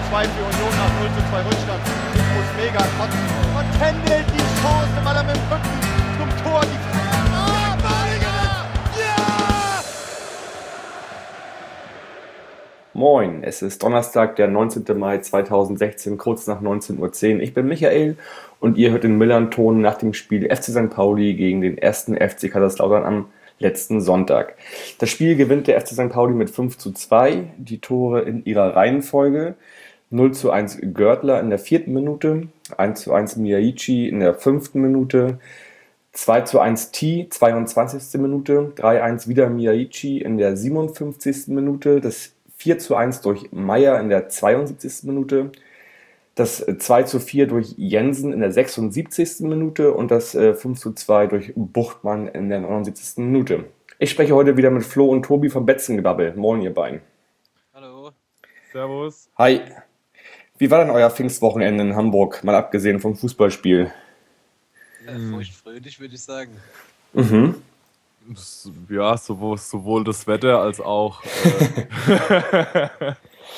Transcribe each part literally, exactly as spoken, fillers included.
zwei für Union nach null zu zwei Rückstand. Ich muss mega kotzen. Und Kendall die Chance, weil er mit dem Rücken zum Tor die Ah, Balinger! Ja! Moin, es ist Donnerstag, der neunzehnten Mai zweitausendsechzehn, kurz nach neunzehn Uhr zehn. Ich bin Michael und ihr hört den Millern-Ton nach dem Spiel F C Sankt Pauli gegen den ersten F C Kaiserslautern am letzten Sonntag. Das Spiel gewinnt der F C Sankt Pauli mit fünf zu zwei, die Tore in ihrer Reihenfolge. null zu eins Görtler in der vierten Minute, eins zu eins Miyaichi in der fünften Minute, zwei zu eins T, zweiundzwanzigste Minute, drei eins wieder Miyaichi in der siebenundfünfzigsten Minute, das vier zu eins durch Meier in der zweiundsiebzigsten Minute, das zwei zu vier durch Jensen in der sechsundsiebzigsten Minute und das fünf zu zwei durch Buchtmann in der neunundsiebzigsten Minute. Ich spreche heute wieder mit Flo und Tobi vom Betzengebabbel. Moin, ihr beiden. Hallo. Servus. Hi. Wie war denn euer Pfingstwochenende in Hamburg, mal abgesehen vom Fußballspiel? Äh, feuchtfröhlich, würde ich sagen. Mhm. Ja, sowohl, sowohl das Wetter als auch. Äh,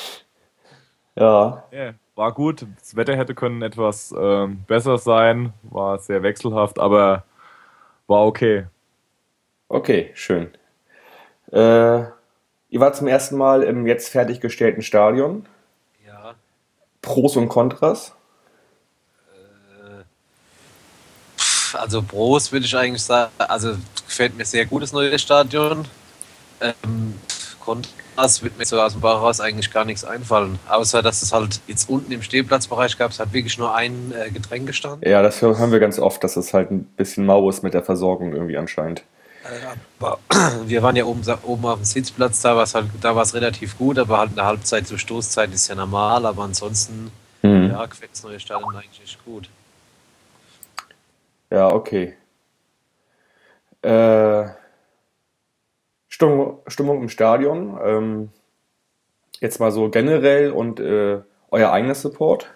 Ja. yeah, war gut. Das Wetter hätte können etwas ähm, besser sein. War sehr wechselhaft, aber war okay. Okay, schön. Äh, ihr wart zum ersten Mal im jetzt fertiggestellten Stadion. Ja. Pros und Kontras. Äh, pff, also Pros würde ich eigentlich sagen, also gefällt mir sehr gut das neue Stadion. Ähm, Kontras wird mir so aus dem Bauch raus eigentlich gar nichts einfallen. Außer, dass es halt jetzt unten im Stehplatzbereich gab, es hat wirklich nur ein äh, Getränk gestanden. Ja, das hören wir ganz oft, dass es halt ein bisschen mau ist mit der Versorgung irgendwie anscheinend. Aber wir waren ja oben, oben auf dem Sitzplatz, da war es halt, da war es relativ gut, aber halt in der Halbzeit zur Stoßzeit ist ja normal, aber ansonsten Mhm. ja, gefällt das neue Stadion eigentlich echt gut. Ja, okay. Äh, Stimmung, Stimmung im Stadion. Ähm, jetzt mal so generell und äh, euer eigener Support.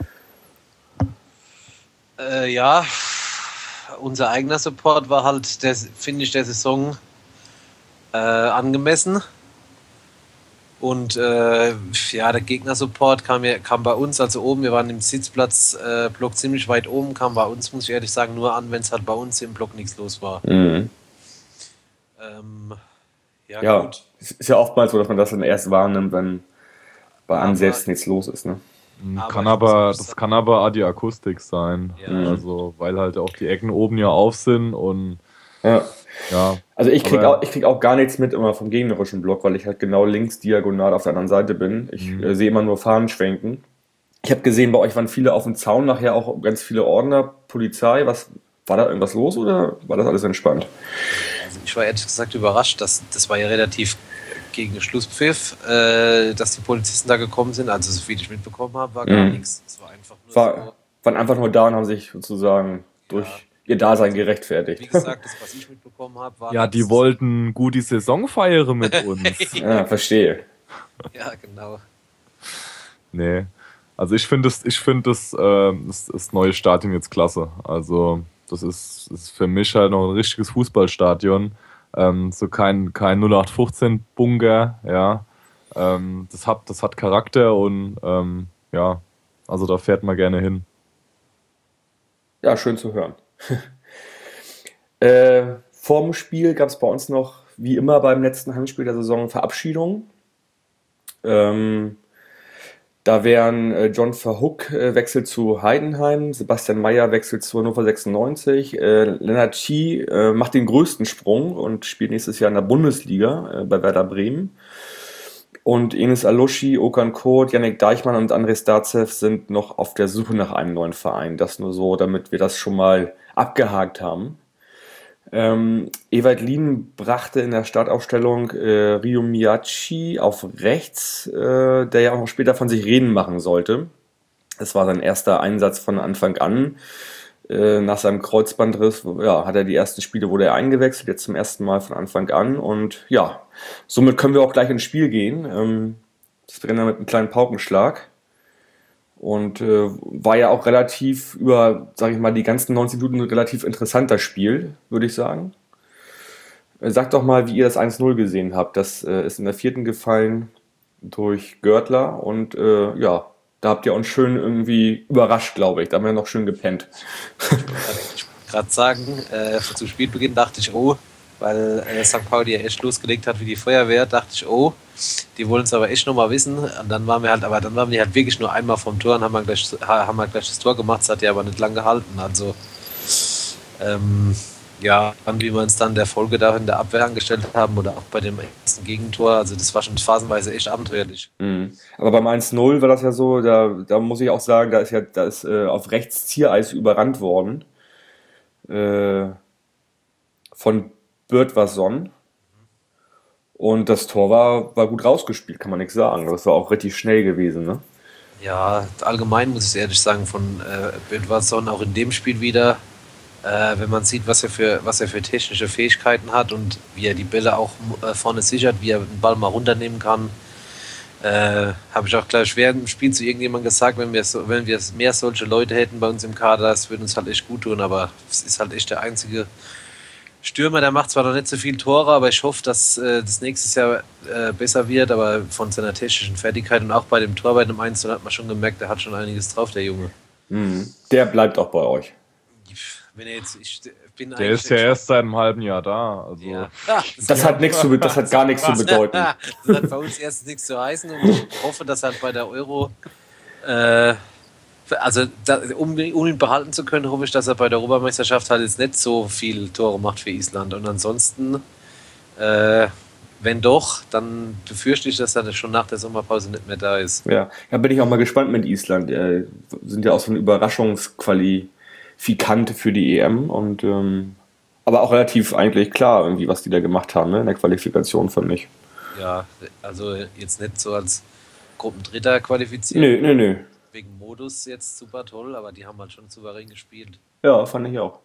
Äh, ja, unser eigener Support war halt, der, finde ich, der Saison äh, angemessen. Und äh, ja, der Gegnersupport kam, ja, kam bei uns, also oben, wir waren im Sitzplatzblock äh, ziemlich weit oben, kam bei uns, muss ich ehrlich sagen, nur an, wenn es halt bei uns im Block nichts los war. Mhm. Ähm, ja, Ja, gut. es ist ja oftmals so, dass man das dann erst wahrnimmt, wenn bei Aber- einem selbst nichts los ist, ne? Aber Kann ich muss aber, auch das sagen- kann aber auch die Akustik sein. Ja. Also, weil halt auch die Ecken oben ja auf sind und Ja. ja. Also ich krieg, Aber- auch, ich krieg auch gar nichts mit immer vom gegnerischen Block, weil ich halt genau links diagonal auf der anderen Seite bin. Ich Mhm. äh, sehe immer nur Fahnen schwenken. Ich habe gesehen, bei euch waren viele auf dem Zaun, nachher auch ganz viele Ordner, Polizei. Was, war da irgendwas los oder war das alles entspannt? Also ich war ehrlich gesagt überrascht, dass das war ja relativ gegen den Schlusspfiff, äh, dass die Polizisten da gekommen sind. Also so viel ich mitbekommen habe, war gar Mhm. nichts. Es war einfach nur War, waren einfach nur da und haben sich sozusagen durch ihr Dasein so, wie gerechtfertigt. gesagt, das, was ich mitbekommen habe, war... Ja, halt- die wollten gut die Saison feiern mit uns. Ja, verstehe. Ja, genau. Nee. Also ich finde das, ich finde das, äh, das, das neue Stadion jetzt klasse. Also das ist, ist für mich halt noch ein richtiges Fußballstadion. Ähm, so kein, kein null acht fünfzehn Bunker, ja. Ähm, das hat, das hat Charakter und ähm, ja, also da fährt man gerne hin. Ja, schön zu hören. äh, vorm Spiel gab es bei uns noch, wie immer beim letzten Heimspiel der Saison, Verabschiedungen. Ähm, da wären äh, John Verhoek äh, wechselt zu Heidenheim, Sebastian Meier wechselt zu Hannover sechsundneunzig, äh, Lennart Schie äh, macht den größten Sprung und spielt nächstes Jahr in der Bundesliga äh, bei Werder Bremen. Und Enis Aloschi, Okan Kurt, Yannick Deichmann und André Starzev sind noch auf der Suche nach einem neuen Verein. Das nur so, damit wir das schon mal abgehakt haben. Ähm, Ewald Lien brachte in der Startaufstellung äh, Ryo Miyachi auf rechts, äh, der ja auch noch später von sich reden machen sollte. Es war sein erster Einsatz von Anfang an. Äh, nach seinem Kreuzbandriss ja, hat er die ersten Spiele, wurde er eingewechselt, jetzt zum ersten Mal von Anfang an. Und ja, somit können wir auch gleich ins Spiel gehen. Ähm, das wäre dann mit einem kleinen Paukenschlag. Und äh, war ja auch relativ über, sage ich mal, die ganzen neunzig Minuten ein relativ interessanter Spiel, würde ich sagen. Äh, sagt doch mal, wie ihr das eins null gesehen habt. Das äh, ist in der vierten gefallen durch Görtler und äh, ja, Da habt ihr uns schön irgendwie überrascht, glaube ich. Da haben wir noch schön gepennt. Ich wollte gerade sagen, äh, zu Spielbeginn dachte ich, oh, weil äh, Sankt Pauli ja echt losgelegt hat wie die Feuerwehr, dachte ich, oh, die wollen es aber echt nochmal wissen. Und dann waren wir halt, aber dann waren wir halt wirklich nur einmal vom Tor und haben wir gleich, haben wir gleich das Tor gemacht. Das hat ja aber nicht lang gehalten. Also, ähm, ja, wie wir uns dann der Folge da in der Abwehr angestellt haben oder auch bei dem ersten Gegentor, also das war schon phasenweise echt abenteuerlich. Mhm. Aber beim eins null war das ja so, da, da muss ich auch sagen, da ist ja da ist, äh, auf rechts Ziereis überrannt worden äh, von Birtwasson. Und das Tor war, war gut rausgespielt, kann man nichts sagen. Das war auch richtig schnell gewesen, ne? Ja, allgemein muss ich ehrlich sagen, von äh, Birtwasson auch in dem Spiel wieder, äh, wenn man sieht, was er, für, was er für technische Fähigkeiten hat und wie er die Bälle auch äh, vorne sichert, wie er den Ball mal runternehmen kann, äh, habe ich auch gleich während dem Spiel zu irgendjemandem gesagt, wenn wir, so, wenn wir mehr solche Leute hätten bei uns im Kader, das würde uns halt echt gut tun, aber es ist halt echt der einzige Stürmer, der macht zwar noch nicht so viele Tore, aber ich hoffe, dass äh, das nächstes Jahr äh, besser wird, aber von seiner technischen Fertigkeit und auch bei dem Tor bei dem eins null hat man schon gemerkt, der hat schon einiges drauf, der Junge. Mhm. Der bleibt auch bei euch. Wenn er jetzt, ich bin Der ist ja erst seit einem halben Jahr da. Also. Ja. Das, Das hat nichts zu, das hat gar nichts zu bedeuten. Das hat bei uns erst nichts zu heißen und ich hoffe, dass halt bei der Euro, äh, also da, um, um ihn behalten zu können, hoffe ich, dass er bei der Europameisterschaft halt jetzt nicht so viel Tore macht für Island. Und ansonsten, äh, wenn doch, dann befürchte ich, dass er schon nach der Sommerpause nicht mehr da ist. Ja, da bin ich auch mal gespannt mit Island. Die sind ja auch so eine Überraschungsqualifikante für die E M und ähm, aber auch relativ eigentlich klar, irgendwie, was die da gemacht haben, ne, in der Qualifikation für mich. Ja, also jetzt nicht so als Gruppendritter qualifiziert. Nö, nö, nö. Wegen Modus jetzt super toll, aber die haben halt schon souverän gespielt. Ja, fand ich auch.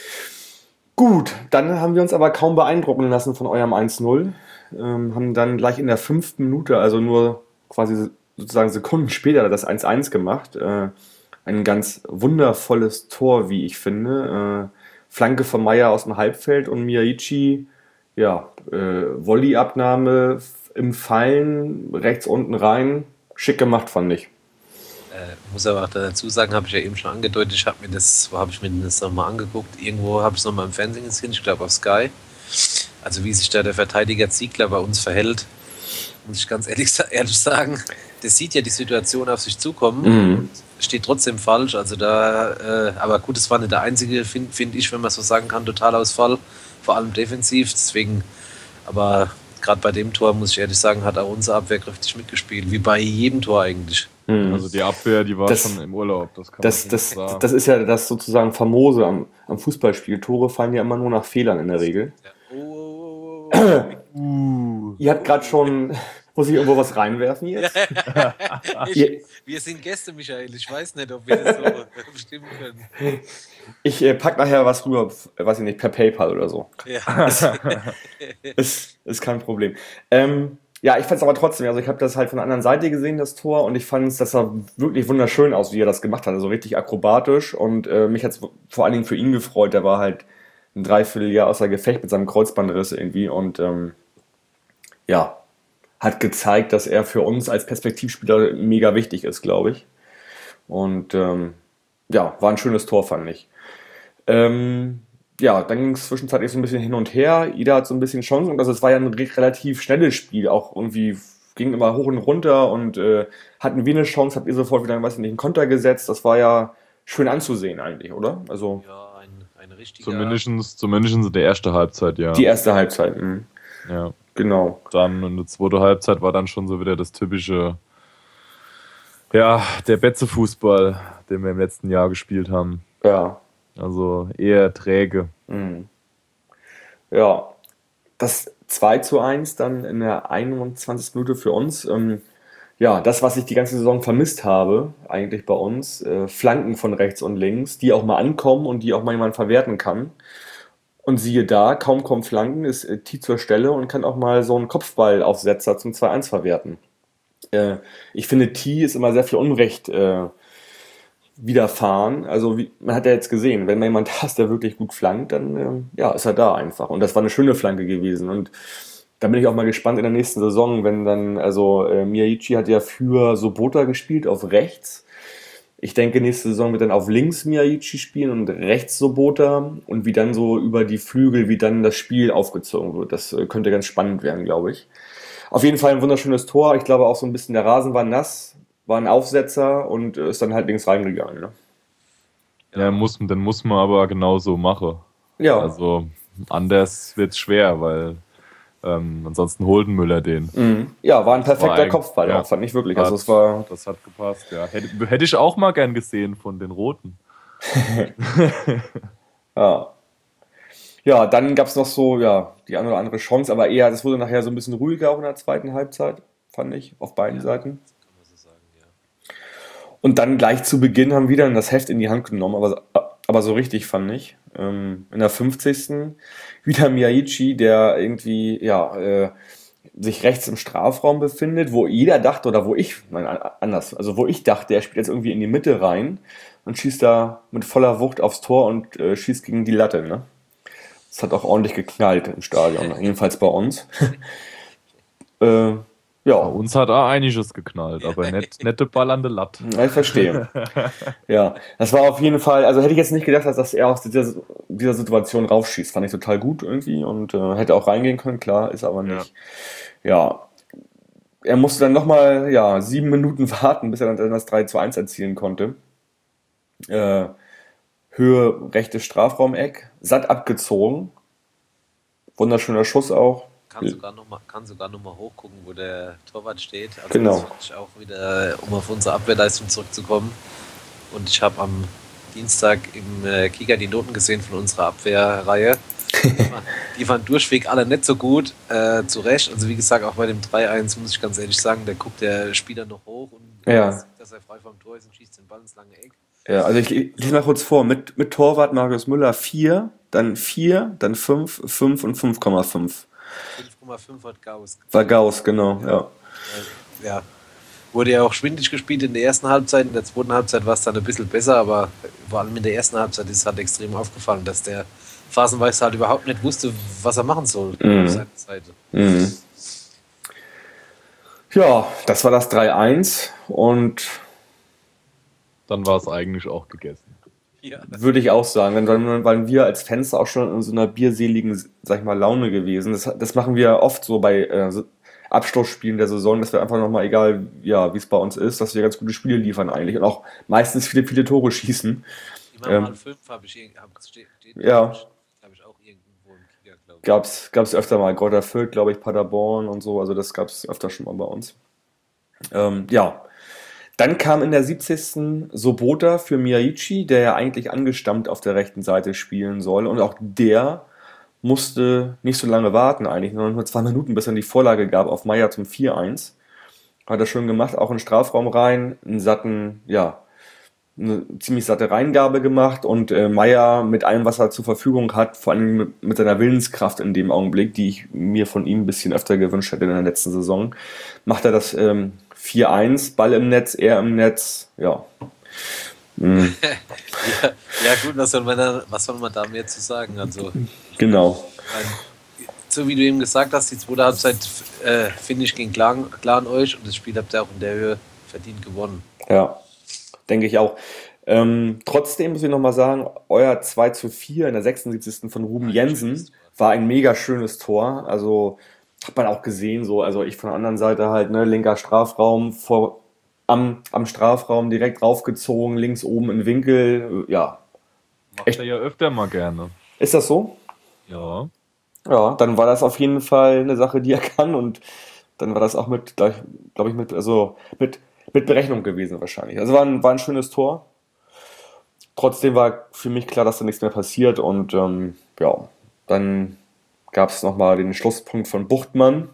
Gut, dann haben wir uns aber kaum beeindrucken lassen von eurem eins null. Ähm, haben dann gleich in der fünften Minute, also nur quasi sozusagen Sekunden später, das eins eins gemacht. Äh, ein ganz wundervolles Tor, wie ich finde. Äh, Flanke von Meier aus dem Halbfeld und Miyaichi, ja, äh, Volleyabnahme im Fallen, rechts unten rein. Schick gemacht, fand ich. Äh, muss aber auch dazu sagen, habe ich ja eben schon angedeutet, ich habe mir das, wo habe ich mir das nochmal angeguckt? Irgendwo habe ich es nochmal im Fernsehen gesehen, ich glaube auf Sky. Also wie sich da der Verteidiger Ziegler bei uns verhält, muss ich ganz ehrlich, ehrlich sagen, der sieht ja die Situation auf sich zukommen Mhm. und steht trotzdem falsch. Also da, äh, aber gut, es war nicht der einzige, finde find ich, wenn man so sagen kann, Totalausfall, vor allem defensiv. Deswegen, aber gerade bei dem Tor, muss ich ehrlich sagen, hat auch unsere Abwehr kräftig mitgespielt, wie bei jedem Tor eigentlich. Mhm. Also die Abwehr, die war Das- schon im Urlaub. Das kann Das, man das, schon sagen. das ist ja das sozusagen Famose am, am Fußballspiel. Tore fallen ja immer nur nach Fehlern in der Regel. Ja. Oh, oh, oh, oh. Uh. Ihr habt gerade schon, muss ich irgendwo was reinwerfen jetzt? Ich, wir sind Gäste, Michael. Ich weiß nicht, ob wir das so bestimmen können. Ich äh, pack nachher was rüber, äh, weiß ich nicht, per PayPal oder so. Ja. Ist, ist kein Problem. Ähm, ja, ich fand es aber trotzdem, also ich habe das halt von der anderen Seite gesehen, das Tor, und ich fand es, das sah wirklich wunderschön aus, wie er das gemacht hat. Also richtig akrobatisch, und äh, mich hat es vor allen Dingen für ihn gefreut. Der war halt ein Dreivierteljahr außer Gefecht mit seinem Kreuzbandriss irgendwie, und ähm, ja, hat gezeigt, dass er für uns als Perspektivspieler mega wichtig ist, glaube ich. Und ähm, ja, war ein schönes Tor, fand ich. Ähm, ja, dann ging es zwischenzeitlich so ein bisschen hin und her. Jeder hat so ein bisschen Chancen, und also es war ja ein re- relativ schnelles Spiel, auch irgendwie ging immer hoch und runter, und äh, hatten wir eine Chance, habt ihr sofort wieder, weiß ich nicht, einen Konter gesetzt. Das war ja schön anzusehen eigentlich, oder? Also Ja, ein, ein richtiger... Zumindest, zumindest in der ersten Halbzeit, ja. die erste Halbzeit, mh. ja. Genau. Dann in der zweiten Halbzeit war dann schon so wieder das typische, ja, der Betze-Fußball, den wir im letzten Jahr gespielt haben. Ja. Also eher träge. Mhm. Ja, das zwei zu eins dann in der einundzwanzigsten Minute für uns. Ähm, ja, das, was ich die ganze Saison vermisst habe, eigentlich bei uns, äh, Flanken von rechts und links, die auch mal ankommen und die auch mal jemand verwerten kann. Und siehe da, kaum kommen Flanken, ist äh, T zur Stelle und kann auch mal so einen Kopfballaufsetzer zum zwei eins verwerten. Äh, ich finde, T ist immer sehr viel Unrecht äh, widerfahren. Also wie, man hat ja jetzt gesehen, wenn man jemand hast, der wirklich gut flankt, dann äh, ja, ist er da einfach. Und das war eine schöne Flanke gewesen. Und Da bin ich auch mal gespannt in der nächsten Saison, wenn dann, also äh, Miyagichi hat ja für Sobota gespielt auf rechts. Ich denke, nächste Saison wird dann auf links Miyagichi spielen und rechts Sobota und wie dann so über die Flügel, wie dann das Spiel aufgezogen wird. Das äh, könnte ganz spannend werden, glaube ich. Auf jeden Fall ein wunderschönes Tor. Ich glaube auch so ein bisschen der Rasen war nass, war ein Aufsetzer und äh, ist dann halt links reingegangen. Ne? Ja, muss, dann muss man aber genauso machen. Ja. Also anders wird es schwer, weil ähm, ansonsten holt Müller den. Mhm. Ja, war ein perfekter war Kopfball, ja, auch, fand ich wirklich. Hat, Also es war das hat gepasst, ja. Hätte, hätte ich auch mal gern gesehen von den Roten. ja. Ja, dann gab es noch so, ja, die eine oder andere Chance, aber eher, das wurde nachher so ein bisschen ruhiger auch in der zweiten Halbzeit, fand ich, auf beiden Ja, Seiten. kann man so sagen, ja. Und dann gleich zu Beginn haben wir dann das Heft in die Hand genommen, aber, aber so richtig, fand ich. Ähm, in der fünfzigsten wieder Miyagichi, der irgendwie, ja, äh, sich rechts im Strafraum befindet, wo jeder dachte, oder wo ich, nein, anders, also wo ich dachte, er spielt jetzt irgendwie in die Mitte rein und schießt da mit voller Wucht aufs Tor und äh, schießt gegen die Latte, ne? Das hat auch ordentlich geknallt im Stadion, jedenfalls bei uns. äh, Bei ja, uns hat auch einiges geknallt, aber nicht, nette Ball an der Latte. ja, ich verstehe. Ja, das war auf jeden Fall, also hätte ich jetzt nicht gedacht, dass er aus dieser, dieser Situation raufschießt. Fand ich total gut irgendwie und äh, hätte auch reingehen können, klar, ist aber nicht. Ja, er musste dann nochmal ja, sieben Minuten warten, bis er dann das drei zu eins erzielen konnte. Äh, Höhe rechtes Strafraumeck, satt abgezogen. Wunderschöner Schuss auch. Kann sogar noch mal, kann sogar noch mal hochgucken, wo der Torwart steht. Also Genau. Das fand ich auch wieder, um auf unsere Abwehrleistung zurückzukommen. Und ich habe am Dienstag im äh, Kicker die Noten gesehen von unserer Abwehrreihe. Die waren, die waren durchweg alle nicht so gut, äh, zu Recht. Also wie gesagt, auch bei dem drei eins muss ich ganz ehrlich sagen, da guckt der Spieler noch hoch und Ja. sieht, dass er frei vom Tor ist und schießt den Ball ins lange Eck. Ja, also ich lese mal kurz vor. Mit, mit Torwart Marius Müller vier, dann vier, dann fünf, fünf und fünf Komma fünf. fünf Komma fünf hat Gauss. War Gauss, genau, ja. Äh, ja. Wurde ja auch schwindig gespielt in der ersten Halbzeit. In der zweiten Halbzeit war es dann ein bisschen besser, aber vor allem in der ersten Halbzeit ist es halt extrem aufgefallen, dass der phasenweise halt überhaupt nicht wusste, was er machen soll Mhm. auf seiner Seite. Mhm. Ja, das war das drei eins und Dann war es eigentlich auch gegessen. Ja. würde ich auch sagen, dann waren- waren wir als Fans auch schon in so einer bierseligen, sag ich mal, Laune gewesen. Das, das machen wir oft so bei äh, so Abschlussspielen der Saison, dass wir einfach nochmal, egal ja, wie es bei uns ist, dass wir ganz gute Spiele liefern eigentlich und auch meistens viele, viele Tore schießen. Immer Ähm, mal fünf habe ich, irg- hab, steht, steht, Ja. Habe ich, hab ich auch irgendwo im Kicker, glaube ich. Gab's, gab's öfter mal, Greuther Fürth, glaube ich, Paderborn und so, also das gab's öfter schon mal bei uns. Ähm, ja, dann kam in der siebzigsten Sobota für Miyagichi, der ja eigentlich angestammt auf der rechten Seite spielen soll und auch der musste nicht so lange warten eigentlich, nur nur zwei Minuten, bis er die Vorlage gab auf Meier zum vier eins. Hat er schön gemacht, auch in den Strafraum rein, einen satten, ja, eine ziemlich satte Reingabe gemacht und äh, Meier mit allem, was er zur Verfügung hat, vor allem mit, mit seiner Willenskraft in dem Augenblick, die ich mir von ihm ein bisschen öfter gewünscht hätte in der letzten Saison, macht er das ähm, vier eins, Ball im Netz, er im Netz, ja. Mhm, Ja, ja gut, was soll, man da, was soll man da mehr zu sagen? Also, genau. ein, so wie du eben gesagt hast, die zweite Halbzeit, äh, finde ich, ging klar, klar an euch und das Spiel habt ihr auch in der Höhe verdient gewonnen. Ja, denke ich auch. Ähm, trotzdem muss ich nochmal sagen, euer zwei zu vier in der sechsundsiebzigsten von Ruben Ein Jensen schönes Tor. war ein mega schönes Tor. Also hat man auch gesehen, so, also ich von der anderen Seite halt, ne, linker Strafraum, vor, am, am Strafraum direkt raufgezogen, links oben in Winkel. äh, Ja, Macht Echt? er ja öfter mal gerne. ist das so? Ja. Ja, dann war das auf jeden Fall eine Sache, die er kann und dann war das auch mit, glaube ich, mit, also mit, mit Berechnung gewesen wahrscheinlich. Also war ein, war ein schönes Tor. Trotzdem war für mich klar, dass da nichts mehr passiert und ähm, ja, dann gab es nochmal den Schlusspunkt von Buchtmann.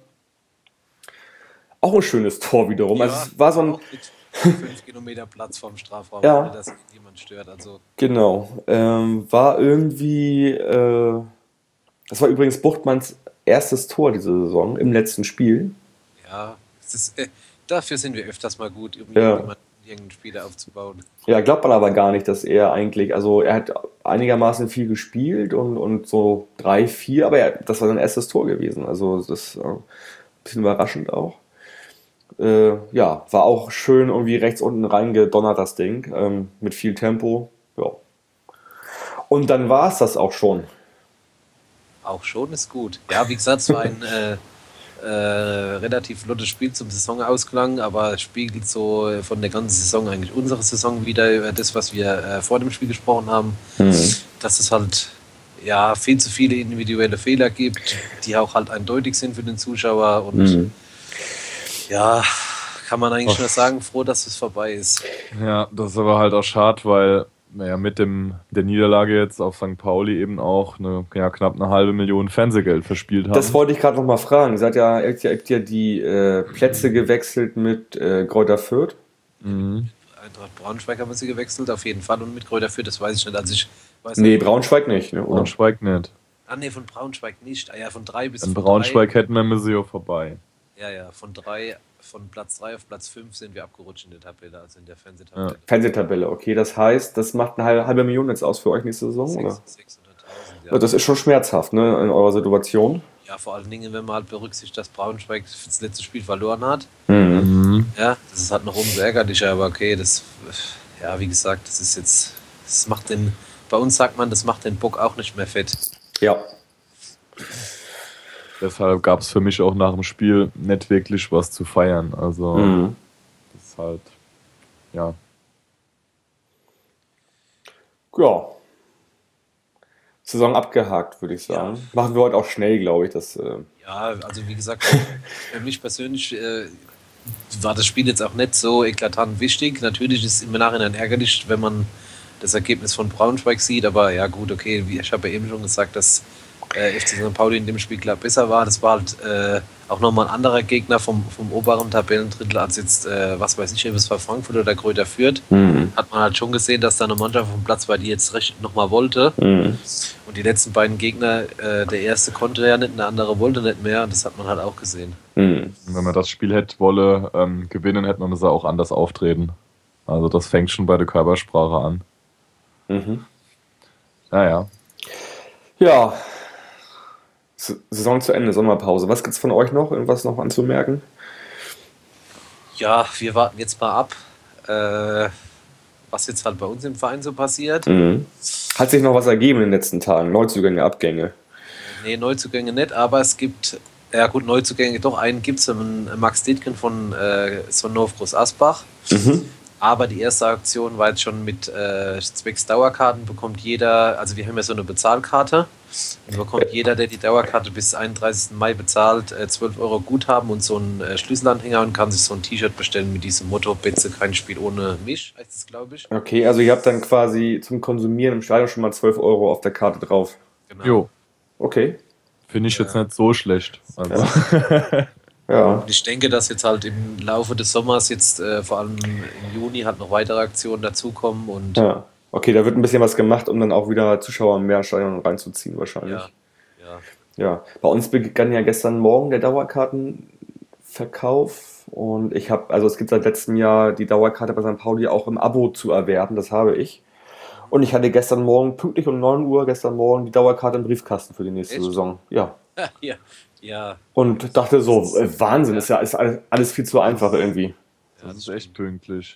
Auch ein schönes Tor wiederum. Also es war so ein, auch mit fünf Kilometer Platz vorm Strafraum, Ja. ohne dass jemand stört. Also, genau, ähm, war irgendwie, äh, das war übrigens Buchtmanns erstes Tor diese Saison im letzten Spiel. ja, es ist, äh, dafür sind wir öfters mal gut, um Ja. irgendjemanden, irgendeinen Spieler aufzubauen. Ja, glaubt man aber gar nicht, dass er eigentlich, also er hat einigermaßen viel gespielt und, und so drei, vier, aber ja, das war sein erstes Tor gewesen. Also das ist äh, ein bisschen überraschend auch. Äh, ja, war auch schön irgendwie rechts unten reingedonnert, das Ding, ähm, mit viel Tempo. Ja. Und dann war es das auch schon. Auch schon ist gut. Ja, wie gesagt, es war ein äh, äh, relativ flottes Spiel zum Saisonausklang, aber es spiegelt so von der ganzen Saison eigentlich unsere Saison wieder, über das, was wir äh, vor dem Spiel gesprochen haben, mhm. dass es halt ja viel zu viele individuelle Fehler gibt, die auch halt eindeutig sind für den Zuschauer und mhm. ja, kann man eigentlich nur sagen, froh, dass es vorbei ist. Ja, das ist aber halt auch schade, weil naja, mit dem, der Niederlage jetzt auf Sankt Pauli eben auch eine, ja, knapp eine halbe Million Fernsehgeld verspielt haben. Das wollte ich gerade noch mal fragen. Ihr habt ja, ihr habt ja die äh, Plätze gewechselt mit äh, Greuther Fürth. Mhm. Eintracht Braunschweig haben wir sie gewechselt, auf jeden Fall. Und mit Greuther Fürth, das weiß ich nicht. Also ich weiß nee, nicht. Braunschweig nicht. Ne? Braunschweig nicht. Ah, nee, von Braunschweig nicht. Ah ja, von drei bis In Braunschweig drei. Hätten wir Museo vorbei. Ja, ja, von drei... Von Platz drei auf Platz fünf sind wir abgerutscht in der Tabelle, also in der Fernsehtabelle. Ja. Fernsehtabelle, okay. Das heißt, das macht eine halbe, halbe Million jetzt aus für euch nächste Saison, oder? sechshunderttausend, ja. Das ist schon schmerzhaft, ne, in eurer Situation. Ja, vor allen Dingen, wenn man halt berücksichtigt, dass Braunschweig das letzte Spiel verloren hat. Mhm. Ja, das ist halt noch umso ärgerlicher, aber okay, das, ja, wie gesagt, das ist jetzt, das macht den, bei uns sagt man, das macht den Bock auch nicht mehr fett. Ja. Deshalb gab es für mich auch nach dem Spiel nicht wirklich was zu feiern. Also, mhm. das ist halt, ja. Ja. Saison abgehakt, würde ich sagen. Ja. Machen wir heute auch schnell, glaube ich. Das, äh ja, also wie gesagt, für mich persönlich äh, war das Spiel jetzt auch nicht so eklatant wichtig. Natürlich ist es im Nachhinein ärgerlich, wenn man das Ergebnis von Braunschweig sieht. Aber ja gut, okay, wie ich habe ja eben schon gesagt, dass Äh, F C Sankt Pauli in dem Spiel klar besser war. Das war halt äh, auch nochmal ein anderer Gegner vom, vom oberen Tabellendrittel als jetzt, äh, was weiß ich, es war Frankfurt oder Greuther Fürth. Mhm. Hat man halt schon gesehen, dass da eine Mannschaft auf dem Platz war, die jetzt recht nochmal wollte. Mhm. Und die letzten beiden Gegner, äh, der erste konnte ja nicht, der andere wollte nicht mehr. Und das hat man halt auch gesehen. Mhm. Wenn man das Spiel hätte wolle ähm, gewinnen, hätte man das auch anders auftreten. Also das fängt schon bei der Körpersprache an. Mhm. Naja. Ja. Saison zu Ende, Sommerpause. Was gibt's von euch noch? Irgendwas noch anzumerken? Ja, wir warten jetzt mal ab, äh, was jetzt halt bei uns im Verein so passiert. Mhm. Hat sich noch was ergeben in den letzten Tagen? Neuzugänge, Abgänge? Nee, Neuzugänge nicht, aber es gibt, ja gut, Neuzugänge, doch einen gibt es, Max Dietgen von äh, Sonnenhof Groß Asbach. Mhm. Aber die erste Aktion war jetzt schon mit äh, zwecks Dauerkarten, bekommt jeder, also wir haben ja so eine Bezahlkarte, und bekommt jeder, der die Dauerkarte bis einunddreißigsten Mai bezahlt, äh, zwölf Euro Guthaben und so einen äh, Schlüsselanhänger und kann sich so ein T-Shirt bestellen mit diesem Motto, Betze, kein Spiel ohne mich, heißt es, glaube ich. Okay, also ihr habt dann quasi zum Konsumieren im Stadion schon mal zwölf Euro auf der Karte drauf. Genau. Jo. Okay. Finde ich jetzt ja. nicht so schlecht. Also. Ja. Ja. Und ich denke, dass jetzt halt im Laufe des Sommers jetzt äh, vor allem im Juni halt noch weitere Aktionen dazukommen und ja. Okay, da wird ein bisschen was gemacht, um dann auch wieder Zuschauer mehr ins Stadion reinzuziehen wahrscheinlich. Ja. Ja. Ja. Bei uns begann ja gestern Morgen der Dauerkartenverkauf und ich habe, also es gibt seit letztem Jahr die Dauerkarte bei Sankt Pauli auch im Abo zu erwerben, das habe ich. Und ich hatte gestern Morgen, pünktlich um neun Uhr, gestern Morgen die Dauerkarte im Briefkasten für die nächste Echt? Saison. Ja. Ja. Ja. Und dachte so, äh, Wahnsinn, ja. ist ja ist alles viel zu einfach irgendwie. Das ist echt pünktlich.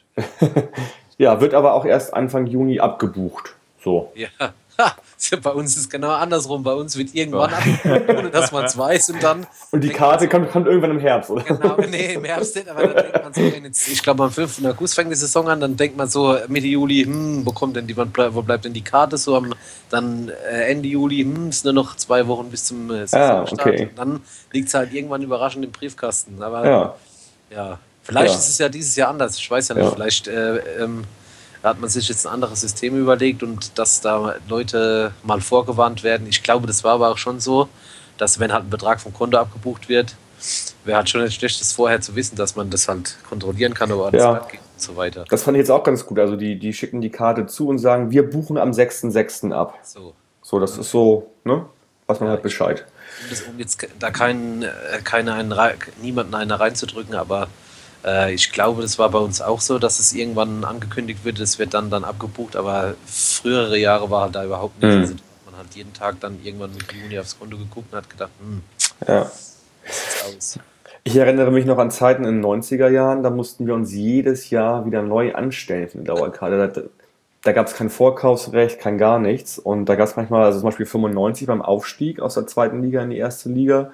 Ja, wird aber auch erst Anfang Juni abgebucht. So. Ja, ha, bei uns ist es genau andersrum. Bei uns wird irgendwann ja. abgebucht, ohne dass man es weiß. Und dann und die Karte so, kommt, kommt irgendwann im Herbst, oder? Genau, nee, im Herbst nicht. Aber dann denkt man so, jetzt, ich glaube am fünften August fängt die Saison an, dann denkt man so Mitte Juli, hm, wo kommt denn die, wo bleibt denn die Karte? So am, dann äh, Ende Juli, hm, es sind nur noch zwei Wochen bis zum äh, Saisonstart. Ah, okay. Und dann liegt es halt irgendwann überraschend im Briefkasten. Aber ja, ja. vielleicht ja. ist es ja dieses Jahr anders. Ich weiß ja nicht, ja. vielleicht äh, ähm, hat man sich jetzt ein anderes System überlegt und dass da Leute mal vorgewarnt werden. Ich glaube, das war aber auch schon so, dass wenn halt ein Betrag vom Konto abgebucht wird, wäre halt schon nicht schlecht, das vorher zu wissen, dass man das halt kontrollieren kann, ob alles ja. glatt geht und so weiter. Das fand ich jetzt auch ganz gut. Also die, die schicken die Karte zu und sagen, wir buchen am sechsten sechsten ab. So. So, das ist so, ne? Weiß man ja, halt Bescheid. Um, das, um jetzt da keinen, keine einen, niemanden einen reinzudrücken, aber Äh, ich glaube, das war bei uns auch so, dass es irgendwann angekündigt wird, es wird dann, dann abgebucht, aber frühere Jahre war halt da überhaupt nicht. Mhm. Also, man hat jeden Tag dann irgendwann mit Juni aufs Konto geguckt und hat gedacht, hm, Ja. wie sieht's aus? Ich erinnere mich noch an Zeiten in den neunziger Jahren, da mussten wir uns jedes Jahr wieder neu anstellen für eine Dauerkarte. Da, da gab es kein Vorkaufsrecht, kein gar nichts. Und da gab es manchmal, also zum Beispiel fünfundneunzig beim Aufstieg aus der zweiten Liga in die erste Liga,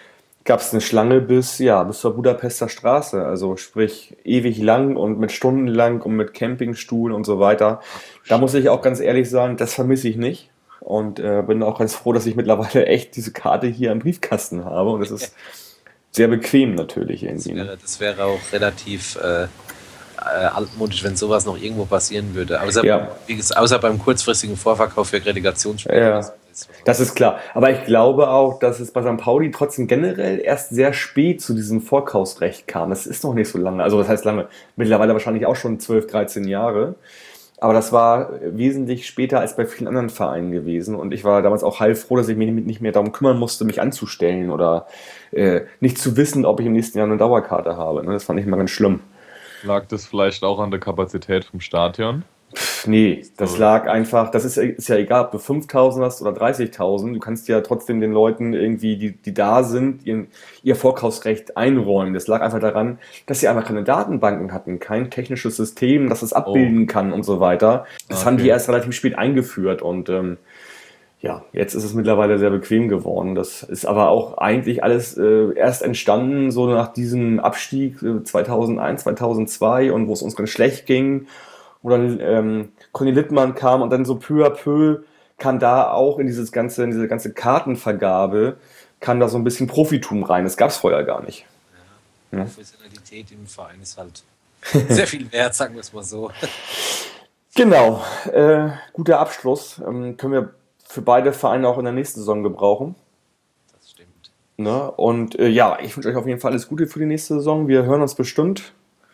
gab es eine Schlange bis, ja, bis zur Budapester Straße. Also sprich ewig lang und mit Stunden lang und mit Campingstuhl und so weiter. Da muss ich auch ganz ehrlich sagen, das vermisse ich nicht. Und äh, bin auch ganz froh, dass ich mittlerweile echt diese Karte hier im Briefkasten habe. Und das ist sehr bequem natürlich Das irgendwie. Ne? wäre, das wäre auch relativ äh, äh, altmodisch, wenn sowas noch irgendwo passieren würde. Außer, Ja. wie gesagt, außer beim kurzfristigen Vorverkauf für Relegationsspiele. Ja. Das ist- Das ist klar. Aber ich glaube auch, dass es bei Sankt Pauli trotzdem generell erst sehr spät zu diesem Vorkaufsrecht kam. Das ist noch nicht so lange. Also das heißt lange. Mittlerweile wahrscheinlich auch schon zwölf, dreizehn Jahre. Aber das war wesentlich später als bei vielen anderen Vereinen gewesen. Und ich war damals auch heilfroh, dass ich mich nicht mehr darum kümmern musste, mich anzustellen oder äh, nicht zu wissen, ob ich im nächsten Jahr eine Dauerkarte habe. Ne? Das fand ich immer ganz schlimm. Lag das vielleicht auch an der Kapazität vom Stadion? Pff, nee, das lag einfach, das ist, ist ja egal, ob du fünftausend hast oder dreißigtausend, du kannst ja trotzdem den Leuten irgendwie, die, die da sind, ihren, ihr Vorkaufsrecht einräumen. Das lag einfach daran, dass sie einfach keine Datenbanken hatten, kein technisches System, das es abbilden kann und so weiter. Das haben die Okay. erst relativ spät eingeführt und ähm, ja, jetzt ist es mittlerweile sehr bequem geworden. Das ist aber auch eigentlich alles äh, erst entstanden, so nach diesem Abstieg äh, zweitausendeins, zweitausendzwei und wo es uns ganz schlecht ging. Wo dann ähm, Conny Littmann kam und dann so peu à peu kam da auch in dieses ganze, in diese ganze Kartenvergabe, kam da so ein bisschen Profitum rein. Das gab es vorher gar nicht. Ja. Professionalität im Verein ist halt sehr viel wert, sagen wir es mal so. Genau, äh, guter Abschluss. Ähm, können wir für beide Vereine auch in der nächsten Saison gebrauchen. Das stimmt. Ne? Und äh, ja, ich wünsche euch auf jeden Fall alles Gute für die nächste Saison. Wir hören uns bestimmt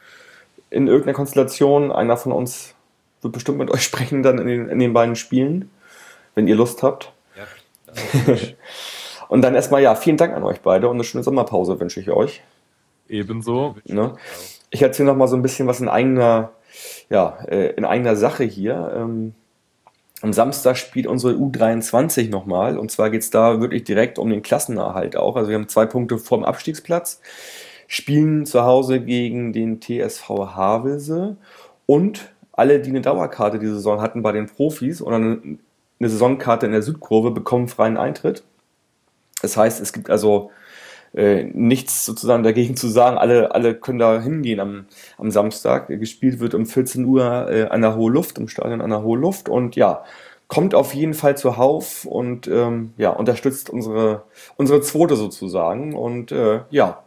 in irgendeiner Konstellation. Einer von uns wird bestimmt mit euch sprechen dann in den, in den beiden Spielen, wenn ihr Lust habt. Ja, Und dann erstmal, ja, vielen Dank an euch beide und eine schöne Sommerpause wünsche ich euch. Ebenso. Ne? Ich erzähle noch mal so ein bisschen was in eigener, ja, äh, in eigener Sache hier. Ähm, am Samstag spielt unsere U dreiundzwanzig nochmal und zwar geht es da wirklich direkt um den Klassenerhalt auch. Also wir haben zwei Punkte vorm Abstiegsplatz, spielen zu Hause gegen den T S V Havelse und alle, die eine Dauerkarte diese Saison hatten bei den Profis oder eine, eine Saisonkarte in der Südkurve, bekommen freien Eintritt. Das heißt, es gibt also äh, nichts sozusagen dagegen zu sagen, alle, alle können da hingehen am, am Samstag. Gespielt wird um vierzehn Uhr äh, an der Hohe Luft, im Stadion an der Hohe Luft und ja, kommt auf jeden Fall zuhauf und ähm, ja, unterstützt unsere, unsere Zweite sozusagen und äh, ja,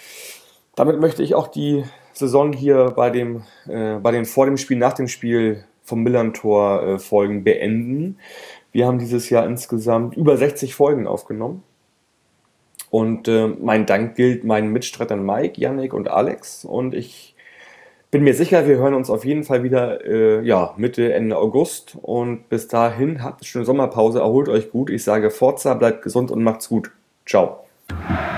damit möchte ich auch die Saison hier bei dem, äh, bei den vor dem Spiel, nach dem Spiel vom Millern-Tor äh, Folgen beenden. Wir haben dieses Jahr insgesamt über sechzig Folgen aufgenommen. Und äh, mein Dank gilt meinen Mitstreitern Mike, Yannick und Alex. Und ich bin mir sicher, wir hören uns auf jeden Fall wieder äh, ja, Mitte, Ende August. Und bis dahin habt eine schöne Sommerpause, erholt euch gut. Ich sage Forza, bleibt gesund und macht's gut. Ciao.